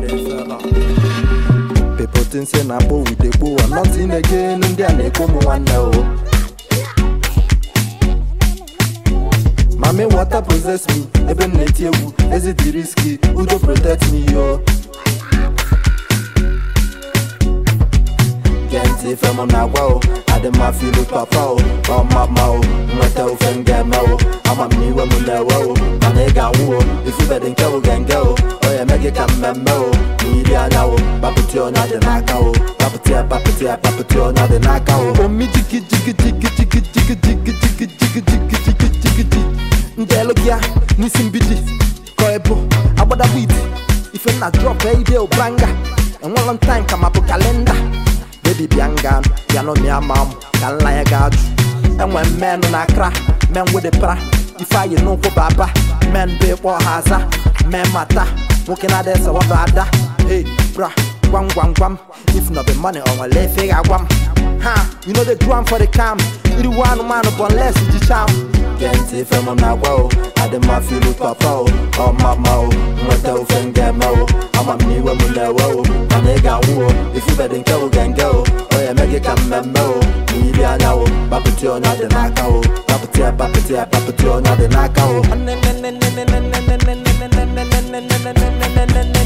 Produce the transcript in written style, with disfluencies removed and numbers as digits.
People think say na bo with the bow, I'm not in again, and then they come one now. Mommy, water possess me, even native, is it risky? Who don't protect me, yo? Can't say from on a wow, I dem my feel with papa, oh my mouth, my tail finger mo, I'm a me when we know, my nigga woo, if you better go can go, oh yeah, make it come memo, media now, papatio not the knockout, papatio not the knockout, oh me jiggy. Ndelogia, Nisimbidi, Koebo, Abada Weed. If you're not drop, baby, or banga, and one long time come up a calendar. Baby Biangan, Yano Mia Mam, can lie a gauge. And when men on a crack, men with a pra, if I know for Baba, men be for Haza, men mata, walking at this or bada. Hey, bra, guam, if not the money on a lay figure guam. Ha, you know the drum for the cam, you one man upon less in the charm. Can't say from on a wow, I dem my feel with papa, oh my mouth, my tail finger mo, I'm a me when we know, my nigga woo, if you better go can go, oh yeah, make it come memo, media now, papatio not the knockout, papatio not the knockout.